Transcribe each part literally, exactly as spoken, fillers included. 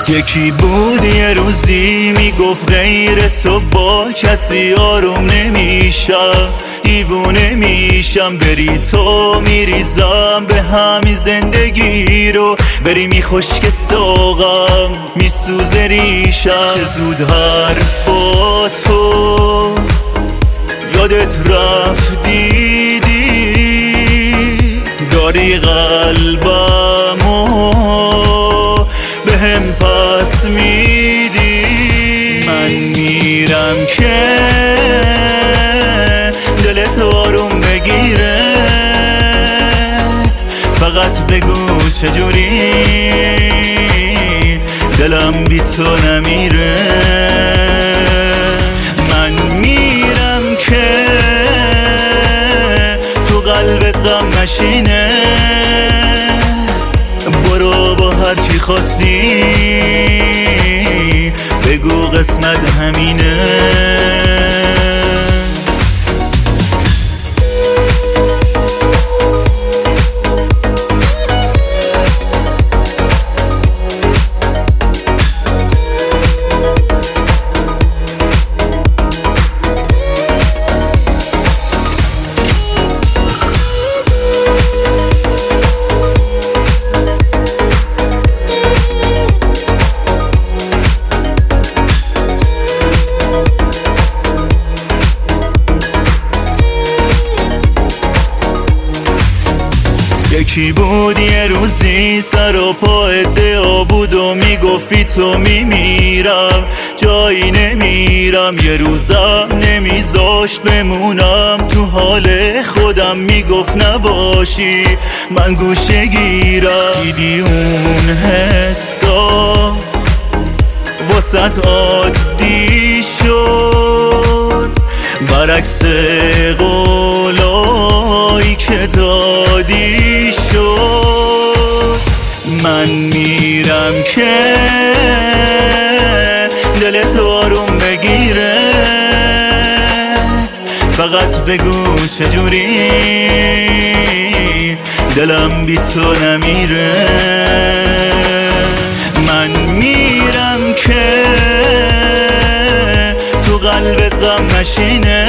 یکی بود یه روزی میگفت غیر تو با کسی آروم نمیشم، دیوونه میشم، بری تو میریزم به همین زندگی رو، بری میخوش که ساقم میسوزه ریشم. چه زود حرفاتو یادت رفت دیدی، داری قلبمو به هم پس میدی. من میرم که دلت آروم بگیره، فقط بگو چجوری دلم بی تو نمیره. من میرم که تو قلبت غم نشینه، برو با هر چی خواستی بگو قسمت همینه. یکی بود یه روزی سر و پا ادعا بود و میگفتی تو میمیرم، جایی نمیرم، یه روزم نمیذاشت بمونم تو حال خودم، میگفت نباشی من گوشه گیرم. دیدی اون حسا واسط عادی شد، برعکس قولایی که دادی شد. من میرم که دلت آروم بگیره، فقط بگو چجوری دلم بی تو نمیره. من میرم که تو قلبت غم نشینه،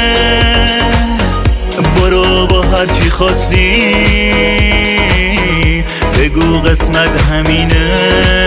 برو با هر چی خواستی بگو قسمت همینه.